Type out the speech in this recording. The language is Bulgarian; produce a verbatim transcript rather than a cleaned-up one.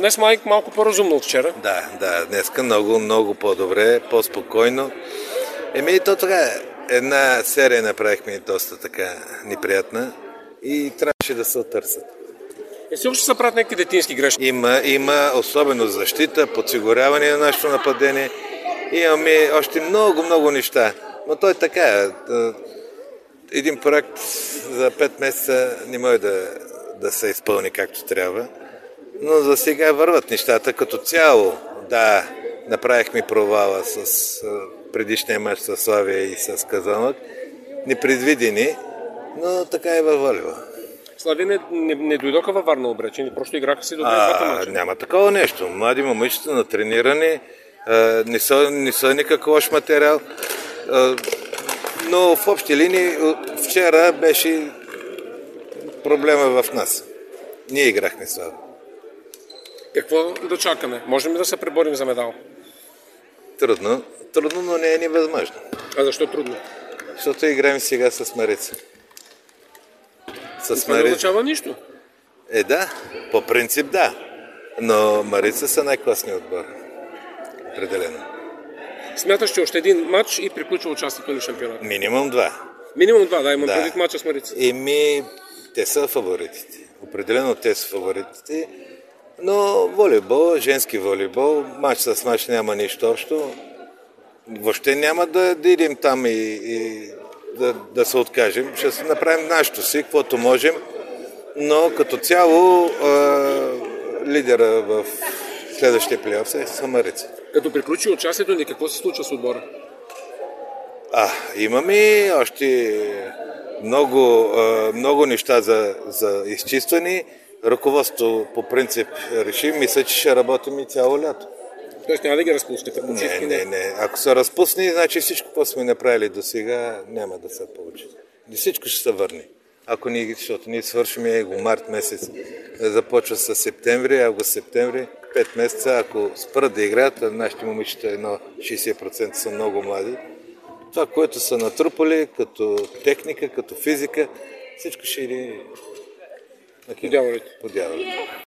днес майк малко по-разумно от вчера. Да, да, днеска много, много по-добре, по-спокойно. Еми, то така, една серия направихме доста така неприятна и трябваше да се отърсят. Е, все още се правят някакви детински грешки. Има, има особено защита, подсигуряване на нашето нападение. Имаме още много, много неща. Но той така, един проект за пет месеца не може да, да се изпълни както трябва. Но за сега върват нещата като цяло. Да, направихме провала с предишния мач с Славия и с Казанлък. Непредвидени, но така е във Валево. Славия не, не, не дойдоха във Варна обречени, просто играха си до двата мача. Няма такова нещо. Млади момичета на трениране, не са, не са никакъв лош материал. Но в общи линии вчера беше проблема в нас. Ние играхме слабо. Какво да чакаме? Можем ли да се преборим за медал? Трудно. Трудно, но не е невъзможно. А защо трудно? Защото играем сега с Марица. С това Марица... не означава нищо. Е, да. По принцип да. Но Марица са най-класният отбор. Определено. Смяташ, че още един матч и приключва участието на шампионата? Минимум два. Минимум два, да. Имам да. предвид матча с Марица. Еми, те са фаворитите. Определено те са фаворитите. Но волейбол, женски волейбол, мач с мач няма нищо общо. Въобще няма да, да идем там и, и да, да се откажем. Ще направим нашето си, каквото можем. Но като цяло е, лидера в следващия плейоф е Самарица. Като приключи участието ни, какво се случва с отбора? А, имаме още много, е, много неща за, за изчистване. Ръководството по принцип реши, мисля, че ще работим и цяло лято. Тоест няма да ги разпуснете? Не, не, не. Ако се разпусне, значи всичко, което сме направили до сега, няма да се получи. И всичко ще се върне. Ако ние, защото ние свършим го март месец, започва с септември, август-септември, пет месеца, ако спрат да играят, нашите момичета едно шейсет процента са много млади. Това, което са натрупали като техника, като физика, всичко ще иде на дяволите. По дяволите.